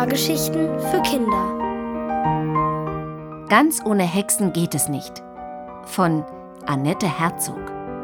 Hörgeschichten für Kinder. Ganz ohne Hexen geht es nicht. Von Annette Herzog.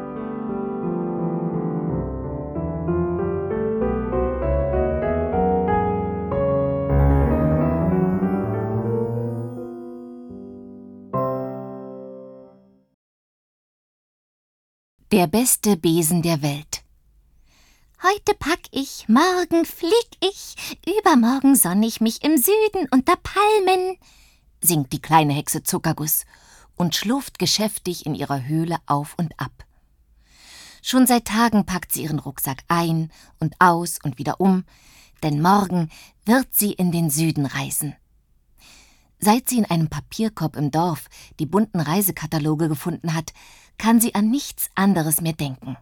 Der beste Besen der Welt. Heute pack ich, morgen flieg ich, übermorgen sonn ich mich im Süden unter Palmen, singt die kleine Hexe Zuckerguss und schlurft geschäftig in ihrer Höhle auf und ab. Schon seit Tagen packt sie ihren Rucksack ein und aus und wieder um, denn morgen wird sie in den Süden reisen. Seit sie in einem Papierkorb im Dorf die bunten Reisekataloge gefunden hat, kann sie an nichts anderes mehr denken.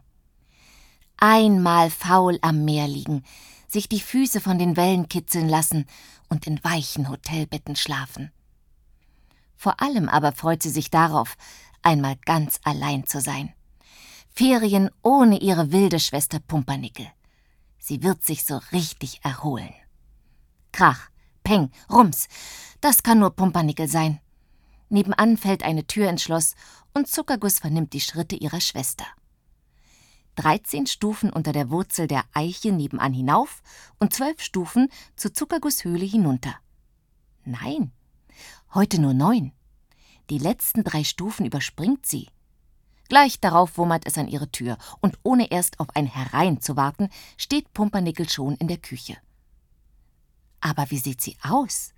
Einmal faul am Meer liegen, sich die Füße von den Wellen kitzeln lassen und in weichen Hotelbetten schlafen. Vor allem aber freut sie sich darauf, einmal ganz allein zu sein. Ferien ohne ihre wilde Schwester Pumpernickel. Sie wird sich so richtig erholen. Krach, Peng, Rums, das kann nur Pumpernickel sein. Nebenan fällt eine Tür ins Schloss und Zuckerguss vernimmt die Schritte ihrer Schwester. 13 Stufen unter der Wurzel der Eiche nebenan hinauf und 12 Stufen zu Zuckerguss' Höhle hinunter. Nein, heute nur 9. Die letzten 3 Stufen überspringt sie. Gleich darauf wummert es an ihre Tür und ohne erst auf ein Herein zu warten, steht Pumpernickel schon in der Küche. Aber wie sieht sie aus?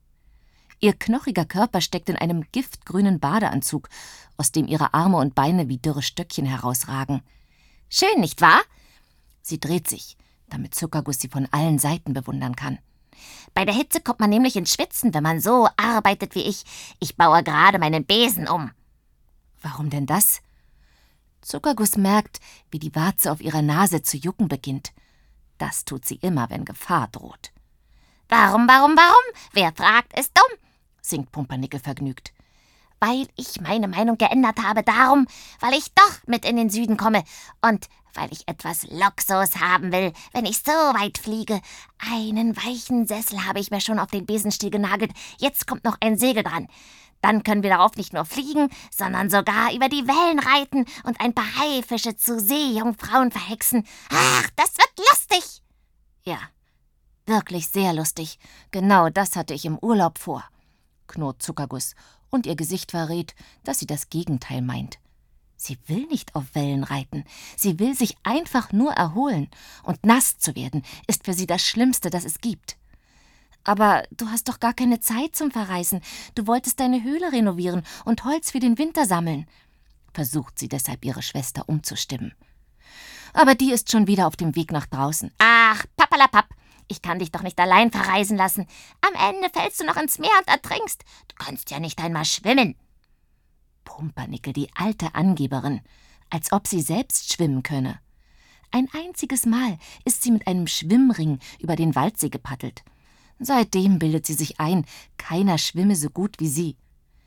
Ihr knochiger Körper steckt in einem giftgrünen Badeanzug, aus dem ihre Arme und Beine wie dürre Stöckchen herausragen. Schön, nicht wahr? Sie dreht sich, damit Zuckerguss sie von allen Seiten bewundern kann. Bei der Hitze kommt man nämlich ins Schwitzen, wenn man so arbeitet wie ich. Ich baue gerade meinen Besen um. Warum denn das? Zuckerguss merkt, wie die Warze auf ihrer Nase zu jucken beginnt. Das tut sie immer, wenn Gefahr droht. Warum? Wer fragt, ist dumm, singt Pumpernickel vergnügt. Weil ich meine Meinung geändert habe, darum, weil ich doch mit in den Süden komme und weil ich etwas Luxus haben will, wenn ich so weit fliege. Einen weichen Sessel habe ich mir schon auf den Besenstiel genagelt, jetzt kommt noch ein Segel dran. Dann können wir darauf nicht nur fliegen, sondern sogar über die Wellen reiten und ein paar Haifische zu Seejungfrauen verhexen. Ach, das wird lustig! Ja, wirklich sehr lustig. Genau das hatte ich im Urlaub vor, knurrt Zuckerguss, und ihr Gesicht verrät, dass sie das Gegenteil meint. Sie will nicht auf Wellen reiten, sie will sich einfach nur erholen, und nass zu werden ist für sie das Schlimmste, das es gibt. Aber du hast doch gar keine Zeit zum Verreisen, du wolltest deine Höhle renovieren und Holz für den Winter sammeln, versucht sie deshalb ihre Schwester umzustimmen. Aber die ist schon wieder auf dem Weg nach draußen. Ach, Pappalapapp! Ich kann dich doch nicht allein verreisen lassen. Am Ende fällst du noch ins Meer und ertrinkst. Du kannst ja nicht einmal schwimmen. Pumpernickel, die alte Angeberin, als ob sie selbst schwimmen könne. Ein einziges Mal ist sie mit einem Schwimmring über den Waldsee gepaddelt. Seitdem bildet sie sich ein, keiner schwimme so gut wie sie.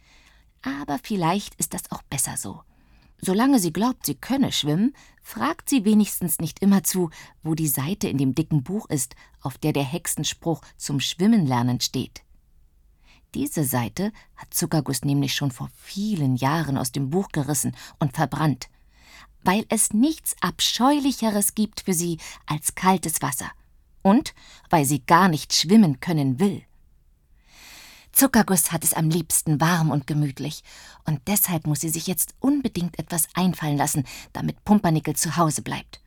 Aber vielleicht ist das auch besser so. Solange sie glaubt, sie könne schwimmen, fragt sie wenigstens nicht immerzu, wo die Seite in dem dicken Buch ist, auf der der Hexenspruch zum Schwimmenlernen steht. Diese Seite hat Zuckerguss nämlich schon vor vielen Jahren aus dem Buch gerissen und verbrannt, weil es nichts Abscheulicheres gibt für sie als kaltes Wasser und weil sie gar nicht schwimmen können will. Zuckerguss hat es am liebsten warm und gemütlich, und deshalb muss sie sich jetzt unbedingt etwas einfallen lassen, damit Pumpernickel zu Hause bleibt.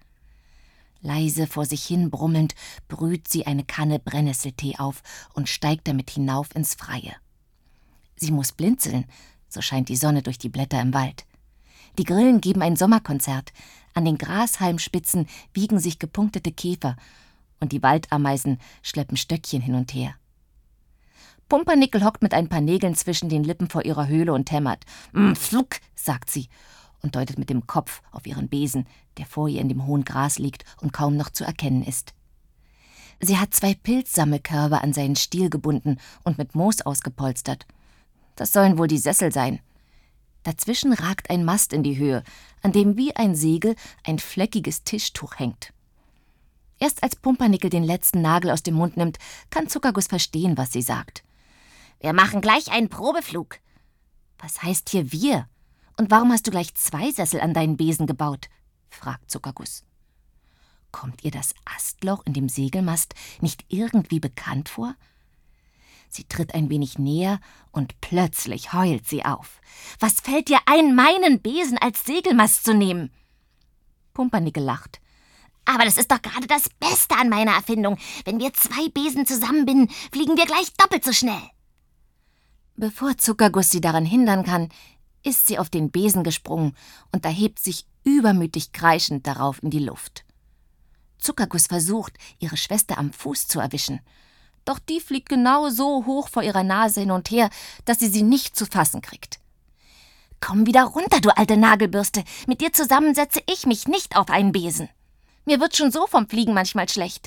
Leise vor sich hin brummelnd brüht sie eine Kanne Brennnesseltee auf und steigt damit hinauf ins Freie. Sie muss blinzeln, so scheint die Sonne durch die Blätter im Wald. Die Grillen geben ein Sommerkonzert, an den Grashalmspitzen wiegen sich gepunktete Käfer, und die Waldameisen schleppen Stöckchen hin und her. Pumpernickel hockt mit ein paar Nägeln zwischen den Lippen vor ihrer Höhle und hämmert. Pfluck, sagt sie und deutet mit dem Kopf auf ihren Besen, der vor ihr in dem hohen Gras liegt und kaum noch zu erkennen ist. Sie hat 2 Pilzsammelkörbe an seinen Stiel gebunden und mit Moos ausgepolstert. Das sollen wohl die Sessel sein. Dazwischen ragt ein Mast in die Höhe, an dem wie ein Segel ein fleckiges Tischtuch hängt. Erst als Pumpernickel den letzten Nagel aus dem Mund nimmt, kann Zuckerguss verstehen, was sie sagt. »Wir machen gleich einen Probeflug.« »Was heißt hier wir? Und warum hast du gleich 2 Sessel an deinen Besen gebaut?« fragt Zuckerguss. Kommt ihr das Astloch in dem Segelmast nicht irgendwie bekannt vor? Sie tritt ein wenig näher und plötzlich heult sie auf. »Was fällt dir ein, meinen Besen als Segelmast zu nehmen?« Pumpernickel lacht. »Aber das ist doch gerade das Beste an meiner Erfindung. Wenn wir 2 Besen zusammenbinden, fliegen wir gleich doppelt so schnell.« Bevor Zuckerguss sie daran hindern kann, ist sie auf den Besen gesprungen und erhebt sich übermütig kreischend darauf in die Luft. Zuckerguss versucht, ihre Schwester am Fuß zu erwischen. Doch die fliegt genau so hoch vor ihrer Nase hin und her, dass sie nicht zu fassen kriegt. »Komm wieder runter, du alte Nagelbürste. Mit dir zusammen setze ich mich nicht auf einen Besen. Mir wird schon so vom Fliegen manchmal schlecht.«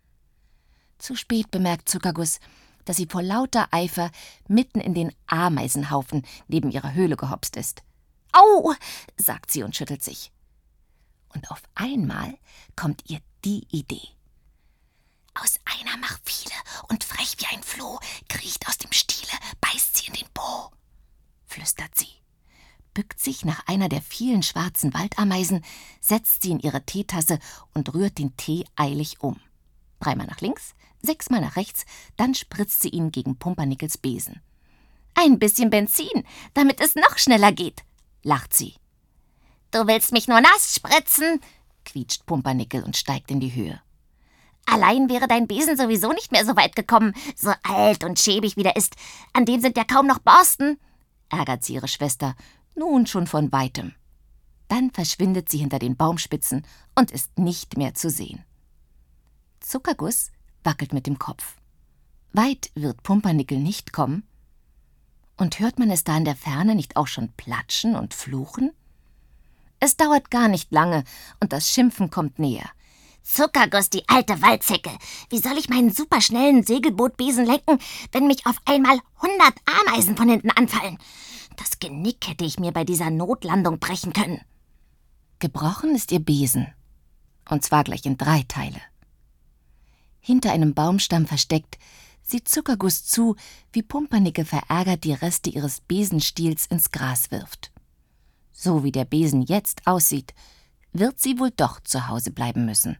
Zu spät bemerkt Zuckerguss, dass sie vor lauter Eifer mitten in den Ameisenhaufen neben ihrer Höhle gehopst ist. »Au«, sagt sie und schüttelt sich. Und auf einmal kommt ihr die Idee. »Aus einer mach viele und frech wie ein Floh, kriecht aus dem Stiele, beißt sie in den Po«, flüstert sie, bückt sich nach einer der vielen schwarzen Waldameisen, setzt sie in ihre Teetasse und rührt den Tee eilig um. 3-mal nach links, 6-mal nach rechts, dann spritzt sie ihn gegen Pumpernickels Besen. »Ein bisschen Benzin, damit es noch schneller geht«, lacht sie. »Du willst mich nur nass spritzen«, quietscht Pumpernickel und steigt in die Höhe. »Allein wäre dein Besen sowieso nicht mehr so weit gekommen, so alt und schäbig wie der ist. An dem sind ja kaum noch Borsten«, ärgert sie ihre Schwester, nun schon von weitem. Dann verschwindet sie hinter den Baumspitzen und ist nicht mehr zu sehen. Zuckerguss wackelt mit dem Kopf. Weit wird Pumpernickel nicht kommen. Und hört man es da in der Ferne nicht auch schon platschen und fluchen? Es dauert gar nicht lange und das Schimpfen kommt näher. »Zuckerguss, die alte Waldzecke! Wie soll ich meinen superschnellen Segelbootbesen lenken, wenn mich auf einmal 100 Ameisen von hinten anfallen? Das Genick hätte ich mir bei dieser Notlandung brechen können.« Gebrochen ist ihr Besen, und zwar gleich in 3 Teile. Hinter einem Baumstamm versteckt, sieht Zuckerguss zu, wie Pumpernickel verärgert die Reste ihres Besenstiels ins Gras wirft. So wie der Besen jetzt aussieht, wird sie wohl doch zu Hause bleiben müssen.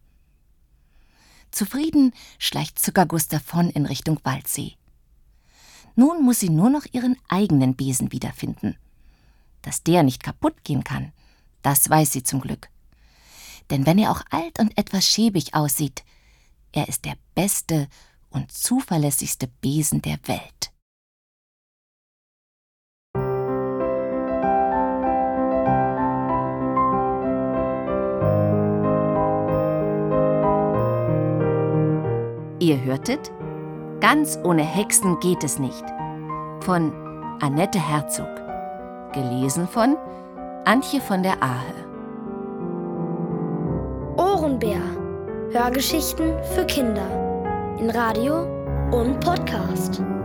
Zufrieden schleicht Zuckerguss davon in Richtung Waldsee. Nun muss sie nur noch ihren eigenen Besen wiederfinden. Dass der nicht kaputt gehen kann, das weiß sie zum Glück. Denn wenn er auch alt und etwas schäbig aussieht, er ist der beste und zuverlässigste Besen der Welt. Ihr hörtet »Ganz ohne Hexen geht es nicht« von Annette Herzog, gelesen von Antje von der Ahe. Ohrenbär. Hörgeschichten für Kinder in Radio und Podcast.